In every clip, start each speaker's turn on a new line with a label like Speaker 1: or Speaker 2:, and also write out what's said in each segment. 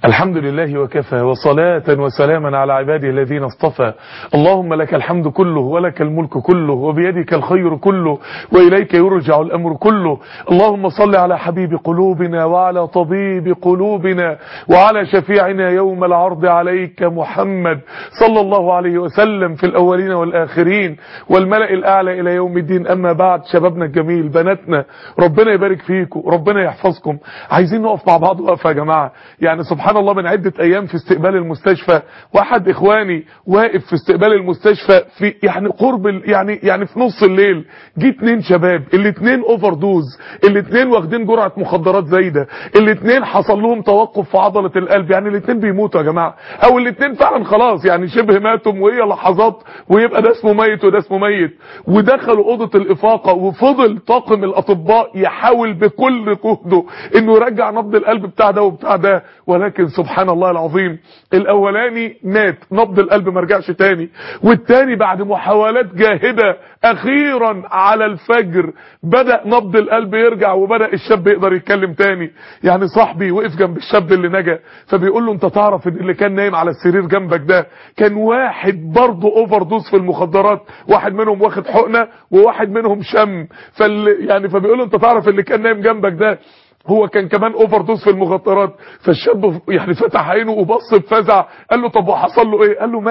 Speaker 1: الحمد لله وكفى وصلاة وسلاما على عباده الذين اصطفى. اللهم لك الحمد كله ولك الملك كله وبيدك الخير كله وإليك يرجع الأمر كله. اللهم صل على حبيب قلوبنا وعلى طبيب قلوبنا وعلى شفيعنا يوم العرض عليك محمد صلى الله عليه وسلم في الأولين والآخرين والملأ الأعلى إلى يوم الدين. أما بعد، شبابنا الجميل، بناتنا، ربنا يبارك فيكم، ربنا يحفظكم. عايزين نقف مع بعض وقفة يا جماعة. يعني سبحان الله، من عدة ايام في استقبال المستشفى واحد اخواني واقف في استقبال المستشفى في يعني قرب يعني في نص الليل، جه 2 شباب، الاتنين اوفر دوز، الاتنين واخدين جرعة مخدرات زايدة، الاتنين حصل لهم توقف في عضلة القلب، يعني الاتنين بيموتوا يا جماعة، او الاتنين فعلا خلاص يعني شبه ماتوا، وهي لحظات ويبقى ده اسمه ميت وده اسمه ميت. ودخلوا اوضة الافاقة وفضل طاقم الاطباء يحاول بكل جهده انه يرجع نبض القلب بتاع ده وبتاع ده، ولكن سبحان الله العظيم الاولاني مات، نبض القلب ما رجعش تاني، والتاني بعد محاولات جاهدة اخيرا على الفجر بدأ نبض القلب يرجع وبدأ الشاب يقدر يتكلم تاني. يعني صاحبي وقف جنب الشاب اللي نجا، فبيقول له انت تعرف ان اللي كان نايم على السرير جنبك ده كان واحد برضه اوفر دوز في المخدرات، واحد منهم واخد حقنة وواحد منهم شم، فبيقول له انت تعرف اللي كان نايم جنبك ده هو كان كمان اوفر دوز في المخدرات. فالشاب يعني فتح عينه وبص بفزع، قال له طب وحصل له ايه؟ قال له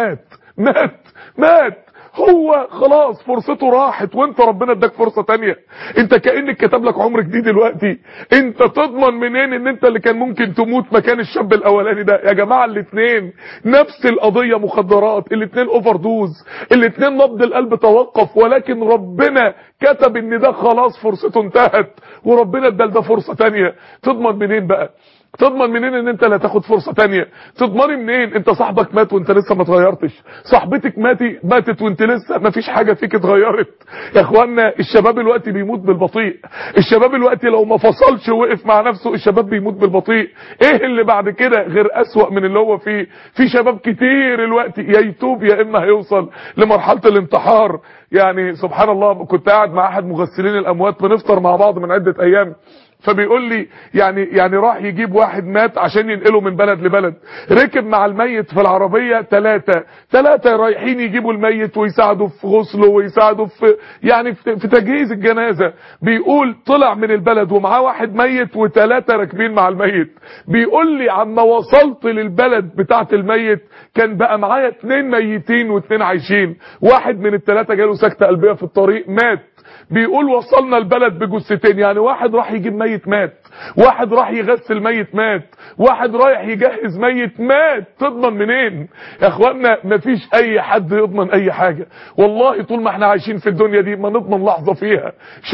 Speaker 1: مات. هو خلاص فرصته راحت، وانت ربنا اداك فرصة تانية. انت كأنك كتب لك عمر جديد دلوقتي. انت تضمن منين ان انت اللي كان ممكن تموت مكان الشاب الاولاني ده؟ يا جماعة الاتنين نفس القضية، مخدرات، الاتنين اوفر دوز، الاتنين نبض القلب توقف، ولكن ربنا كتب ان ده خلاص فرصته انتهت، وربنا ادال ده فرصة تانية. تضمن منين بقى؟ تضمن منين ان انت لا تاخد فرصة تانية؟ تضمني منين؟ انت صاحبك مات وانت لسه ما اتغيرتش، صاحبتك ماتت وانت لسه ما فيش حاجة فيك اتغيرت. يا اخوانا الشباب الوقت بيموت بالبطيء، الشباب الوقت لو ما فصلش ووقف مع نفسه الشباب بيموت بالبطيء. ايه اللي بعد كده غير اسوأ من اللي هو فيه؟ في شباب كتير الوقت يا يتوب يا اما هيوصل لمرحلة الانتحار. يعني سبحان الله، كنت قاعد مع احد مغسلين الاموات بنفطر مع بعض من عدة ايام، فبيقول لي يعني راح يجيب واحد مات عشان ينقله من بلد لبلد، ركب مع الميت في العربية ثلاثة رايحين يجيبوا الميت ويساعدوا في غسله ويساعدوا في تجهيز الجنازة. بيقول طلع من البلد ومعاه واحد ميت وثلاثة راكبين مع الميت. بيقول لي عما وصلت للبلد بتاعت الميت كان بقى معايا 2 ميتين و2 عايشين، واحد من الثلاثة جاله سكتة قلبية في الطريق مات. بيقول وصلنا البلد بجثتين، يعني واحد راح يجيب ميت مات، واحد راح يغسل ميت مات، واحد رايح يجهز ميت مات. تضمن منين يا اخوانا؟ مفيش اي حد يضمن اي حاجة والله طول ما احنا عايشين في الدنيا دي، ما نضمن لحظة فيها.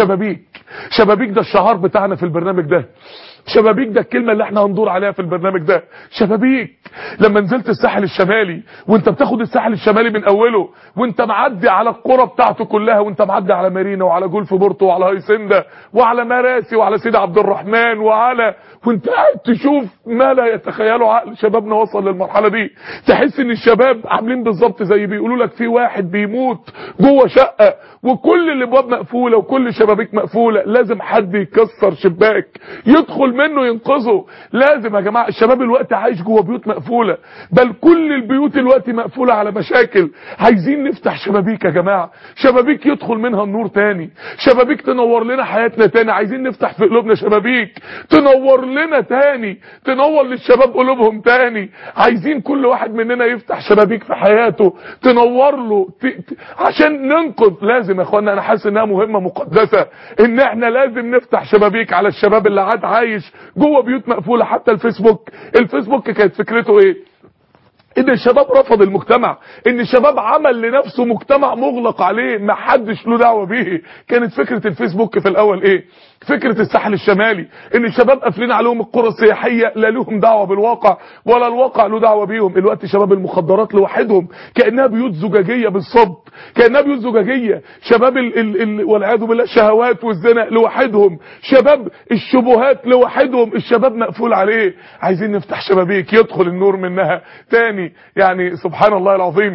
Speaker 1: شبابيك ده الشعار بتاعنا في البرنامج ده، شبابيك ده الكلمة اللي احنا هندور عليها في البرنامج ده. شبابيك لما نزلت الساحل الشمالي وانت بتاخد الساحل الشمالي من اوله وانت معدي على القرى بتاعته كلها، وانت معدي على مارينا وعلى جولف بورتو وعلى هيسندا وعلى مراسي وعلى سيدي عبد الرحمن وانت قاعد تشوف ما لا يتخيله عقل شبابنا وصل للمرحلة دي. تحس ان الشباب عاملين بالظبط زي بيقولوا لك في واحد بيموت جوه شقة وكل الابواب مقفولة وكل الشبابيك مقفولة، لازم حد يكسر شباك يدخل منه ينقذه. لازم يا جماعة، الشباب الوقت عايش جوه بيوت مقفولة، بل كل البيوت الوقت مقفولة على مشاكل. عايزين نفتح شبابيك يا جماعة، شبابيك يدخل منها النور تاني، شبابيك تنور لنا حياتنا تاني. عايزين نفتح في قلوبنا شبابيك تنور لنا تاني، تنور للشباب قلوبهم تاني. عايزين كل واحد مننا يفتح شبابيك في حياته تنور له عشان ننقذ. لازم يا اخوانا، انا حاسس انها مهمة مقدسة ان احنا لازم نفتح شبابيك على الشباب اللي عايش جوه بيوت مقفولة. حتى الفيسبوك كانت فكرته ايه؟ ان الشباب رفض المجتمع، ان الشباب عمل لنفسه مجتمع مغلق عليه ما حدش له دعوه بيه. كانت فكره الفيسبوك في الاول ايه؟ فكره الساحل الشمالي، ان الشباب قافلين عليهم القرى السياحيه، لا لهم دعوه بالواقع ولا الواقع له دعوه بيهم. الوقت شباب المخدرات لوحدهم كانها بيوت زجاجيه بالصبت، كانها بيوت زجاجيه. شباب والعياذ بالله الشهوات والزنا لوحدهم، شباب الشبهات لوحدهم، الشباب مقفول عليه. عايزين نفتح شبابيك يدخل النور منها تاني. يعني سبحان الله العظيم،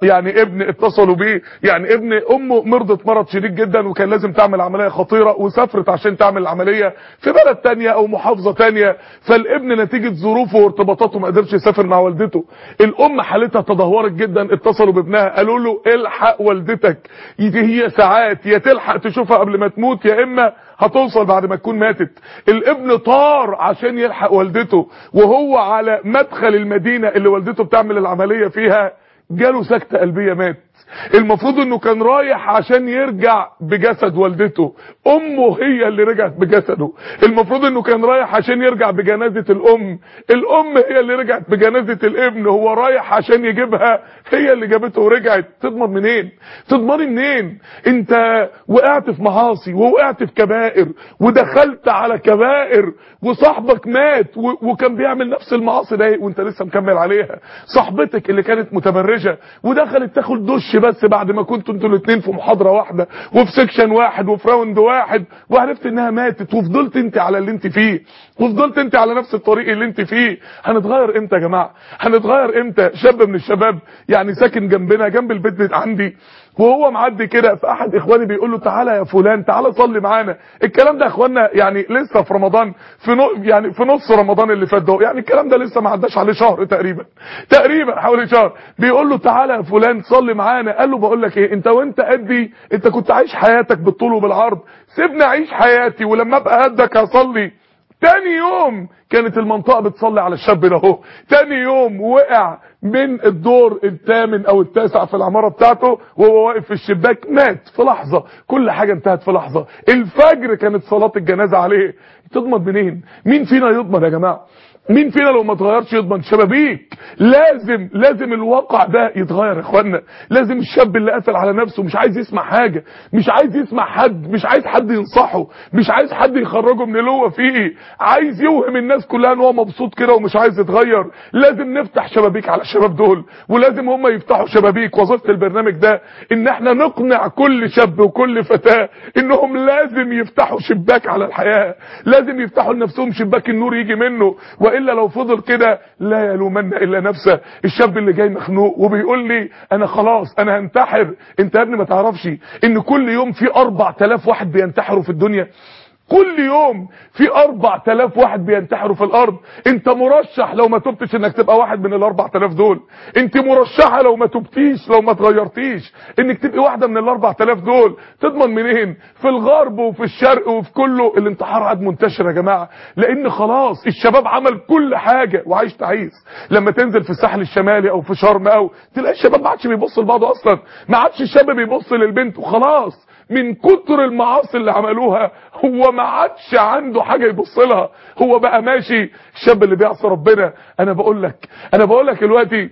Speaker 1: يعني ابن اتصلوا بيه، يعني ابن امه مرضت مرض شديد جدا وكان لازم تعمل عملية خطيرة وسافرت عشان تعمل العملية في بلد تانية او محافظة تانية، فالابن نتيجة ظروفه وارتباطاته ما قدرش يسافر مع والدته. الام حالتها تدهورت جدا، اتصلوا بابنها قالوا له الحق والدتك، هي ساعات يا تلحق تشوفها قبل ما تموت يا اما هتوصل بعد ما تكون ماتت. الابن طار عشان يلحق والدته، وهو على مدخل المدينة اللي والدته بتعمل العملية فيها جاله سكتة قلبية مات. المفروض انه كان رايح عشان يرجع بجسد والدته، امه هي اللي رجعت بجسده. المفروض انه كان رايح عشان يرجع بجنازة الام هي اللي رجعت بجنازة الابن، هو رايح عشان يجيبها هي اللي جابته ورجعت. تضمن منين؟ تضمني منين؟ انت وقعت في معاصي ووقعت في كبائر ودخلت على كبائر وصاحبك مات وكان بيعمل نفس المعاصي ده وانت لسه مكمل عليها. صاحبتك اللي كانت متبرجة ودخلت تاخد دش بس بعد ما كنتوا انتوا الاثنين في محاضرة واحدة وفي سكشن واحد وفي راوند واحد، وعرفت انها ماتت وفضلت انت على اللي انت فيه، وفضلت انت على نفس الطريق اللي انت فيه. هنتغير امتى يا جماعة؟ هنتغير امتى؟ شاب من الشباب يعني ساكن جنبنا جنب البيت عندي، وهو معدي كده فاحد اخواني بيقول له تعالى يا فلان تعالى صلي معانا. الكلام ده يا اخوانا يعني لسه في رمضان، يعني في نص رمضان اللي فات ده، يعني الكلام ده لسه ما عداش عليه شهر تقريبا حوالي شهر. بيقول له تعالى يا فلان صلي معانا. قال له بقول لك ايه، وانت قدي، انت كنت عايش حياتك بالطول وبالعرض، سيبني اعيش حياتي ولما ابقى قدك هصلي. تاني يوم كانت المنطقة بتصلي على الشاب ده اهو. تاني يوم وقع من الدور الثامن او التاسع في العمارة بتاعته وهو واقف في الشباك، مات في لحظة، كل حاجة انتهت في لحظة. الفجر كانت صلاة الجنازة عليه. تضمن منين؟ مين فينا يضمن يا جماعة؟ مين فينا لو ما اتغيرش يضمن؟ شبابيك لازم الواقع ده يتغير يا اخوانا. لازم الشاب اللي قافل على نفسه مش عايز يسمع حاجة، مش عايز يسمع حد، مش عايز حد ينصحه، مش عايز حد يخرجه من اللي هو فيه، عايز يوهم الناس كلها ان هو مبسوط كده ومش عايز يتغير. لازم نفتح شبابيك على الشباب دول، ولازم هم يفتحوا شبابيك. وظيفة البرنامج ده ان احنا نقنع كل شاب وكل فتاة انهم لازم يفتحوا شباك على الحياة، لازم يفتحوا لنفسهم شباك النور يجي منه، والا لو فضل كده لا يلومن الا نفسه. الشاب اللي جاي مخنوق وبيقول لي انا خلاص انا هنتحر، انت يا ابني ما تعرفش ان كل يوم في 4000 واحد بينتحروا في الدنيا؟ كل يوم في 4000 واحد بينتحروا في الارض. انت مرشح لو ما تبتش انك تبقى واحد من ال4000 دول. انت مرشحة لو ما تبتيش، لو ما تغيرتيش، انك تبقي واحدة من ال4000 دول. تضمن منين؟ في الغرب وفي الشرق وفي كله الانتحار عاد منتشر يا جماعة، لان خلاص الشباب عمل كل حاجة وعايش تعيس. لما تنزل في الساحل الشمالي او في شرم او تلاقي الشباب ما عادش بيبص لبعضه اصلا، ما عادش الشاب بيبص للبنت وخلاص من كتر المعاصي اللي عملوها هو ما عادش عنده حاجة يبص لها، هو بقى ماشي. الشاب اللي بيعصي ربنا، انا بقول لك دلوقتي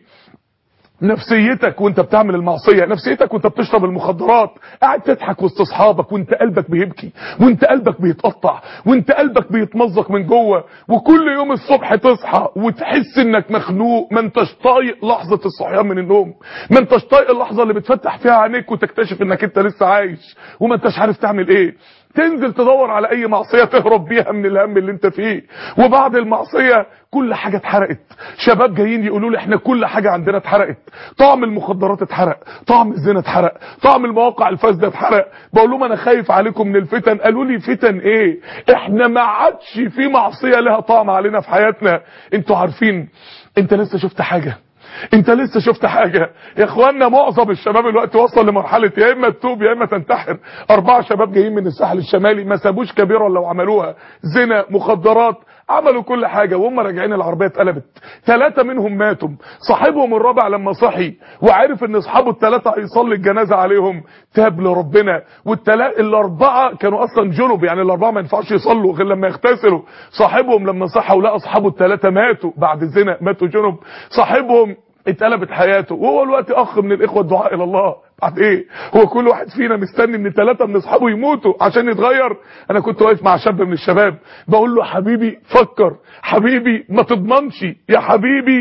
Speaker 1: نفسيتك وانت بتعمل المعصية، نفسيتك وانت بتشرب المخدرات، قاعد تضحك وسط اصحابك وانت قلبك بيبكي وانت قلبك بيتقطع وانت قلبك بيتمزق من جوه، وكل يوم الصبح تصحى وتحس انك مخنوق، ما انتش طايق لحظة الصحيان من النوم، ما انتش طايق اللحظة اللي بتفتح فيها عينيك وتكتشف انك انت لسه عايش وما انتش عارف تعمل ايه. تنزل تدور على اي معصية تهرب بيها من الهم اللي انت فيه، وبعد المعصية كل حاجة اتحرقت. شباب جايين يقولوا لي احنا كل حاجة عندنا اتحرقت، طعم المخدرات اتحرق، طعم الزنا اتحرق، طعم المواقع الفاسدة اتحرق. بقول لهم انا خايف عليكم من الفتن. قالوا لي فتن ايه؟ احنا ما عادش في معصية لها طعم علينا في حياتنا. انتوا عارفين انت لسه شفت حاجة؟ انت لسه شفت حاجة يا اخوانا؟ معظم الشباب الوقت وصل لمرحلة يا اما تتوب يا اما تنتحر. 4 شباب جايين من الساحل الشمالي ما سابوش كبيرة لو عملوها، زنا، مخدرات، عملوا كل حاجة، وهم راجعين العربية اتقلبت. 3 منهم ماتوا. صاحبهم الرابع لما صحي وعرف ان اصحابه ال3 هيصلي الجنازة عليهم تاب لربنا، ال4 كانوا اصلا جنب، يعني ال4 ما ينفعش يصلوا غير لما يغتسلوا. صاحبهم لما صحى ولقى اصحابه ال3 ماتوا بعد الزنا، ماتوا جنب، صاحبهم اتقلبت حياته. وهو الوقت اخ من الاخوة الدعاء الى الله. بعد ايه؟ هو كل واحد فينا مستني ان 3 من اصحابه يموتوا عشان يتغير؟ انا كنت واقف مع شاب من الشباب بقول له حبيبي فكر، حبيبي ما تضمنش، يا حبيبي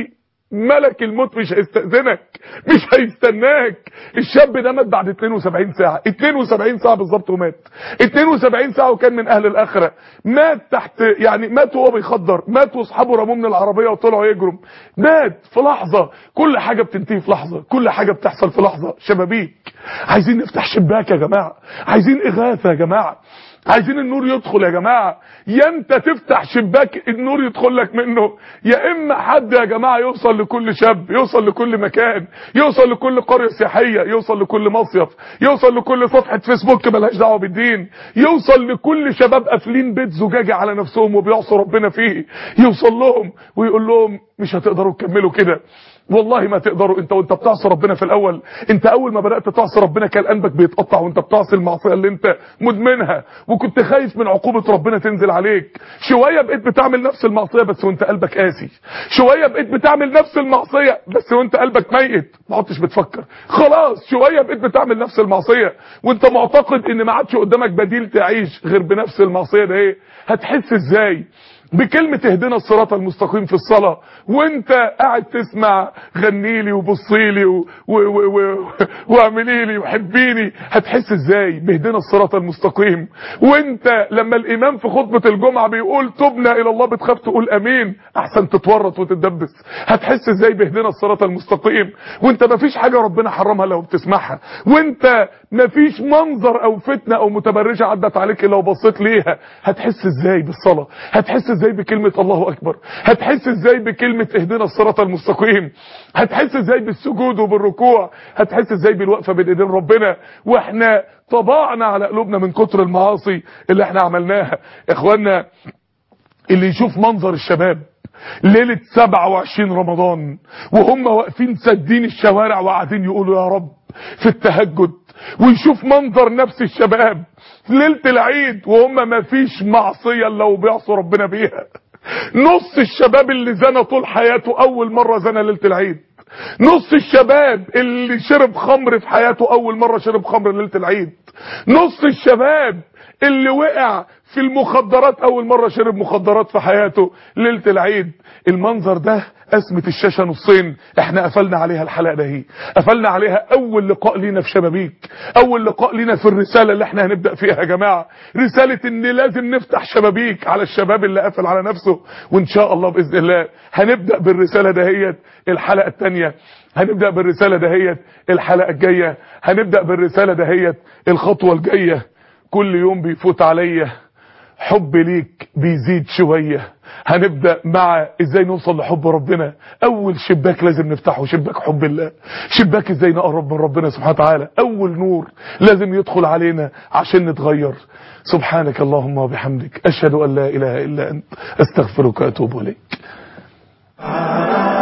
Speaker 1: ملك الموت مش هيستأذنك، مش هيستناك. الشاب ده مات بعد 72 ساعة، 72 ساعة بالظبط ومات. 72 ساعة وكان من اهل الاخرة. مات تحت، يعني مات وهو بيخدر، مات واصحابه رموه من العربية وطلعوا يجروا. مات في لحظة. كل حاجة بتنتهي في لحظة، كل حاجة بتحصل في لحظة. شبابيك عايزين نفتح شباك يا جماعة، عايزين اغاثة يا جماعة، عايزين النور يدخل يا جماعة. يا انت تفتح شباك النور يدخل لك منه، يا اما حد يا جماعة يوصل لكل شاب، يوصل لكل مكان، يوصل لكل قرية سياحية، يوصل لكل مصيف، يوصل لكل صفحة فيسبوك ملهاش دعوة بالدين، يوصل لكل شباب قافلين بيت زجاجة على نفسهم وبيعصوا ربنا فيه، يوصل لهم ويقول لهم مش هتقدروا تكملوا كده، والله ما تقدروا. انت وانت بتعصي ربنا في الاول، انت اول ما بدأت تعصي ربنا كان قلبك بيتقطع وانت بتعصي المعصية اللي انت مدمنها، وكنت خايف من عقوبة ربنا تنزل عليك. شوية بقيت بتعمل نفس المعصية بس وانت قلبك قاسي، شوية بقيت بتعمل نفس المعصية بس وانت قلبك ميت، ما عدتش بتفكر خلاص. شوية بقيت بتعمل نفس المعصية وانت معتقد ان ما عادش قدامك بديل تعيش غير بنفس المعصية ده. ايه هتحس ازاي بكلمة اهدنا الصراط المستقيم في الصلاة وانت قاعد تسمع غنيلي وبصيلي واعمليلي وحبيني؟ هتحس ازاي باهدنا الصراط المستقيم وانت لما الامام في خطبة الجمعة بيقول تبنا الى الله بتخاف تقول امين احسن تتورط وتتدبس؟ هتحس ازاي باهدنا الصراط المستقيم وانت مفيش حاجة ربنا حرمها لو بتسمعها، وانت مفيش منظر او فتنة او متبرجة عدت عليك لو بصيت ليها؟ هتحس ازاي بالصلاة؟ هتحس ازاي بكلمة الله اكبر؟ هتحس ازاي بكلمة اهدنا الصراط المستقيم؟ هتحس ازاي بالسجود وبالركوع؟ هتحس ازاي بالوقفة بين ايدين ربنا واحنا طبعنا على قلوبنا من كتر المعاصي اللي احنا عملناها؟ اخوانا اللي يشوف منظر الشباب ليلة 27 رمضان وهم واقفين سدين الشوارع وقاعدين يقولوا يا رب في التهجد، ويشوف منظر نفس الشباب ليلة العيد وهم ما فيش معصية الا وبيعصوا ربنا بيها. نص الشباب اللي زنى طول حياته اول مرة زنى ليلة العيد، نص الشباب اللي شرب خمر في حياته اول مرة شرب خمر ليلة العيد، نص الشباب اللي وقع في المخدرات اول مرة شرب مخدرات في حياته ليلة العيد. المنظر ده قسمة الشاشة نصين احنا قفلنا عليها الحلقة ده، هي قفلنا عليها اول لقاء لينا في شبابيك، اول لقاء لينا في الرسالة اللي احنا هنبدأ فيها يا جماعة، رسالة ان لازم نفتح شبابيك على الشباب اللي قافل على نفسه. وان شاء الله بإذن الله هنبدأ بالرسالة دهيت الحلقة التانية، هنبدأ بالرسالة دهيت الحلقة الجاية، هنبدأ بالرسالة دهيت الخطوة الجاية. كل يوم بيفوت عليا حب ليك بيزيد شوية. هنبدأ مع ازاي نوصل لحب ربنا. اول شباك لازم نفتحه شباك حب الله، شباك ازاي نقرب من ربنا سبحانه وتعالى، اول نور لازم يدخل علينا عشان نتغير. سبحانك اللهم وبحمدك اشهد ان لا اله الا انت استغفرك واتوب اليك.